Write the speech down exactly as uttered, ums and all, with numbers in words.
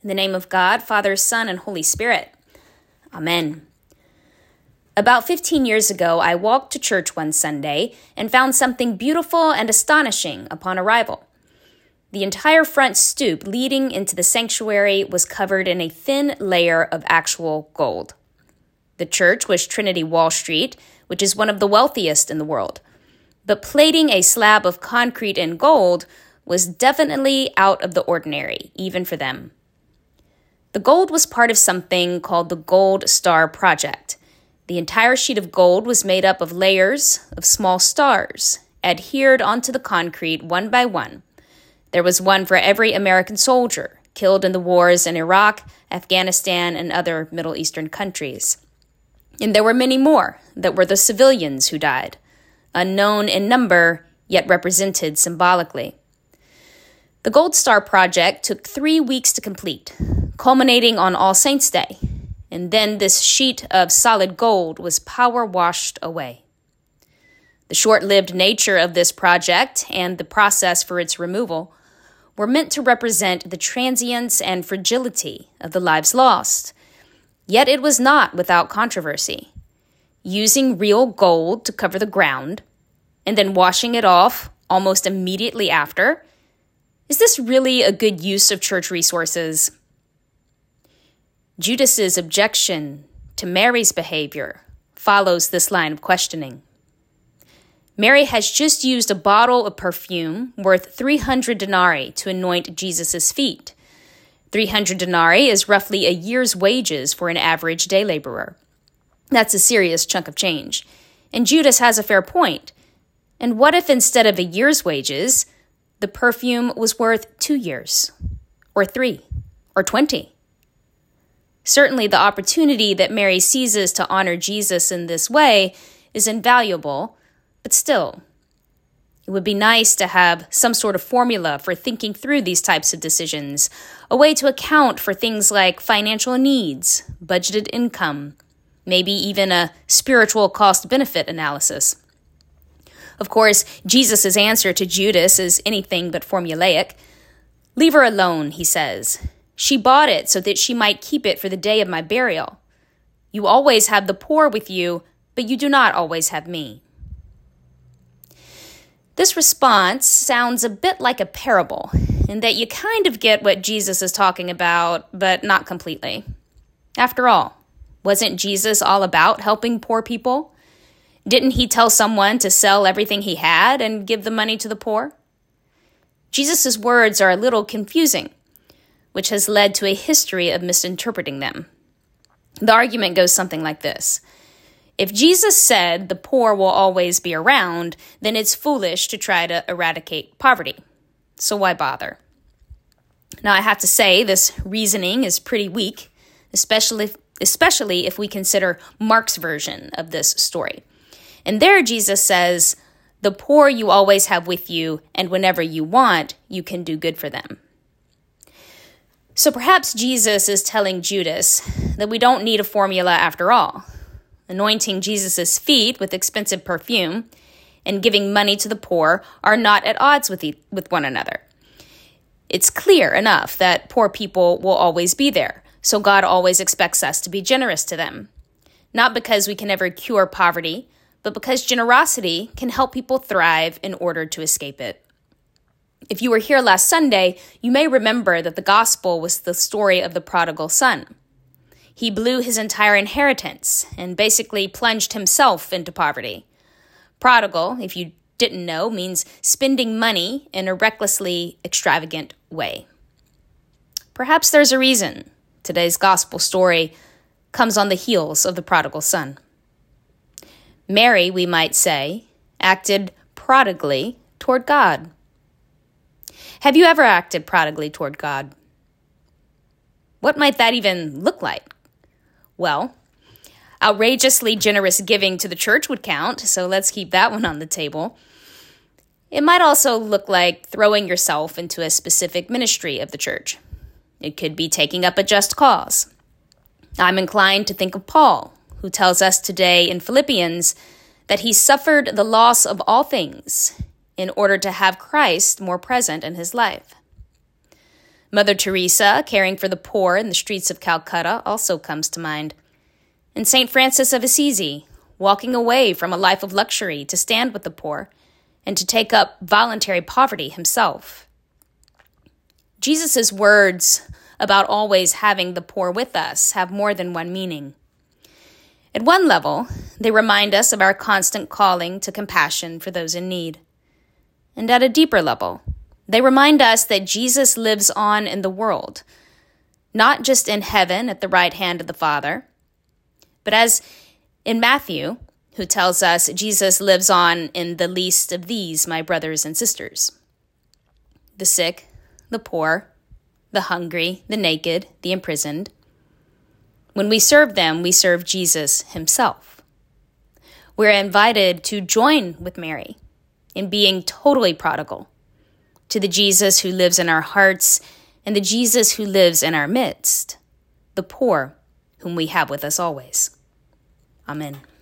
In the name of God, Father, Son, and Holy Spirit. Amen. About fifteen years ago, I walked to church one Sunday and found something beautiful and astonishing upon arrival. The entire front stoop leading into the sanctuary was covered in a thin layer of actual gold. The church was Trinity Wall Street, which is one of the wealthiest in the world. But plating a slab of concrete in gold was definitely out of the ordinary, even for them. The gold was part of something called the Gold Star Project. The entire sheet of gold was made up of layers of small stars, adhered onto the concrete one by one. There was one for every American soldier killed in the wars in Iraq, Afghanistan, and other Middle Eastern countries. And there were many more that were the civilians who died, unknown in number, yet represented symbolically. The Gold Star Project took three weeks to complete, culminating on All Saints' Day, and then this sheet of solid gold was power washed away. The short-lived nature of this project and the process for its removal were meant to represent the transience and fragility of the lives lost. Yet it was not without controversy. Using real gold to cover the ground, and then washing it off almost immediately after, is this really a good use of church resources? Judas's objection to Mary's behavior follows this line of questioning. Mary has just used a bottle of perfume worth three hundred denarii to anoint Jesus' feet. three hundred denarii is roughly a year's wages for an average day laborer. That's a serious chunk of change. And Judas has a fair point. And what if instead of a year's wages, the perfume was worth two years, or three, or twenty? Certainly the opportunity that Mary seizes to honor Jesus in this way is invaluable, but still, it would be nice to have some sort of formula for thinking through these types of decisions, a way to account for things like financial needs, budgeted income, maybe even a spiritual cost-benefit analysis. Of course, Jesus' answer to Judas is anything but formulaic. "Leave her alone," he says. "She bought it so that she might keep it for the day of my burial. You always have the poor with you, but you do not always have me." This response sounds a bit like a parable, in that you kind of get what Jesus is talking about, but not completely. After all, wasn't Jesus all about helping poor people? Didn't he tell someone to sell everything he had and give the money to the poor? Jesus' words are a little confusing, which has led to a history of misinterpreting them. The argument goes something like this. If Jesus said the poor will always be around, then it's foolish to try to eradicate poverty. So why bother? Now, I have to say this reasoning is pretty weak, especially, especially if we consider Mark's version of this story. And there Jesus says, "The poor you always have with you, and whenever you want, you can do good for them." So perhaps Jesus is telling Judas that we don't need a formula after all. Anointing Jesus' feet with expensive perfume and giving money to the poor are not at odds with, e- with one another. It's clear enough that poor people will always be there, so God always expects us to be generous to them. Not because we can never cure poverty, but because generosity can help people thrive in order to escape it. If you were here last Sunday, you may remember that the gospel was the story of the prodigal son. He blew his entire inheritance and basically plunged himself into poverty. Prodigal, if you didn't know, means spending money in a recklessly extravagant way. Perhaps there's a reason today's gospel story comes on the heels of the prodigal son. Mary, we might say, acted prodigally toward God. Have you ever acted prodigally toward God? What might that even look like? Well, outrageously generous giving to the church would count, so let's keep that one on the table. It might also look like throwing yourself into a specific ministry of the church. It could be taking up a just cause. I'm inclined to think of Paul, who tells us today in Philippians that he suffered the loss of all things in order to have Christ more present in his life. Mother Teresa, caring for the poor in the streets of Calcutta, also comes to mind. And Saint Francis of Assisi, walking away from a life of luxury to stand with the poor and to take up voluntary poverty himself. Jesus' words about always having the poor with us have more than one meaning. At one level, they remind us of our constant calling to compassion for those in need. And at a deeper level, they remind us that Jesus lives on in the world, not just in heaven at the right hand of the Father, but as in Matthew, who tells us Jesus lives on in the least of these, my brothers and sisters. The sick, the poor, the hungry, the naked, the imprisoned. When we serve them, we serve Jesus himself. We're invited to join with Mary in being totally prodigal to the Jesus who lives in our hearts and the Jesus who lives in our midst, the poor whom we have with us always. Amen.